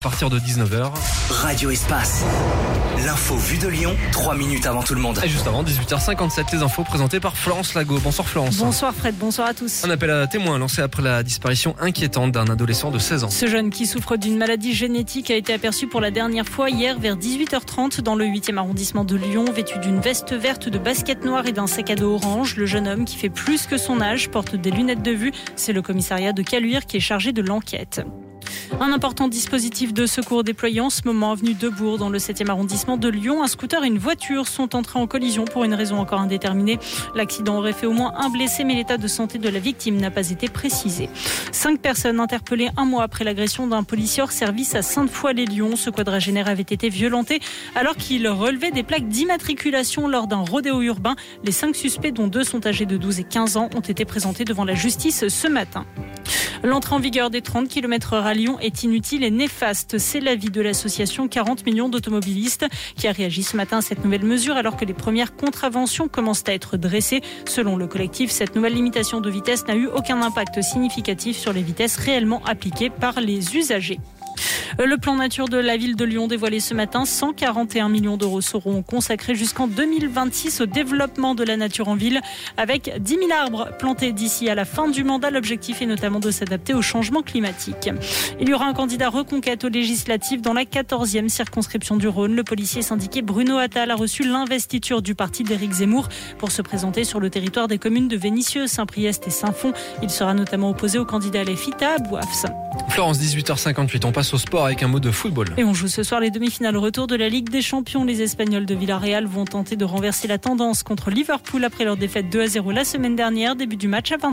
partir de 19h. Radio Espace. L'info vue de Lyon, 3 minutes avant tout le monde. Et juste avant, 18h57, les infos présentées par Florence Lago. Bonsoir Florence. Bonsoir Fred, bonsoir à tous. Un appel à témoins lancé après la disparition inquiétante d'un adolescent de 16 ans. Ce jeune qui souffre d'une maladie génétique a été aperçu pour la dernière fois hier vers 18h30 dans le 8e arrondissement de Lyon, vêtu d'une veste verte, de baskets noires et d'un sac à dos orange. Le jeune homme, qui fait plus que son âge, porte des lunettes de vue. C'est le commissariat de Caluire qui est chargé de l'enquête. Un important dispositif de secours déployé en ce moment avenue Debourg dans le 7e arrondissement de Lyon. Un scooter et une voiture sont entrés en collision pour une raison encore indéterminée. L'accident aurait fait au moins un blessé, mais l'état de santé de la victime n'a pas été précisé. 5 personnes interpellées un mois après l'agression d'un policier hors service à Sainte-Foy-les-Lyons. Ce quadragénaire avait été violenté alors qu'il relevait des plaques d'immatriculation lors d'un rodéo urbain. Les 5 suspects, dont 2 sont âgés de 12 et 15 ans, ont été présentés devant la justice ce matin. L'entrée en vigueur des 30 km/h à Lyon est inutile et néfaste. C'est l'avis de l'association 40 millions d'automobilistes qui a réagi ce matin à cette nouvelle mesure alors que les premières contraventions commencent à être dressées. Selon le collectif, cette nouvelle limitation de vitesse n'a eu aucun impact significatif sur les vitesses réellement appliquées par les usagers. Le plan nature de la ville de Lyon dévoilé ce matin, 141 millions d'euros seront consacrés jusqu'en 2026 au développement de la nature en ville avec 10 000 arbres plantés d'ici à la fin du mandat. L'objectif est notamment de s'adapter au changement climatique. Il y aura un candidat reconquête aux législatives dans la 14e circonscription du Rhône. Le policier syndiqué Bruno Attal a reçu l'investiture du parti d'Éric Zemmour pour se présenter sur le territoire des communes de Vénissieux, Saint-Priest et Saint-Fond. Il sera notamment opposé au candidat LFI Fita Bouafs. Florence, 18h58, on passe au sport avec un mot de football. Et on joue ce soir les demi-finales retour de la Ligue des Champions. Les Espagnols de Villarreal vont tenter de renverser la tendance contre Liverpool après leur défaite 2-0 la semaine dernière. Début du match à 20h.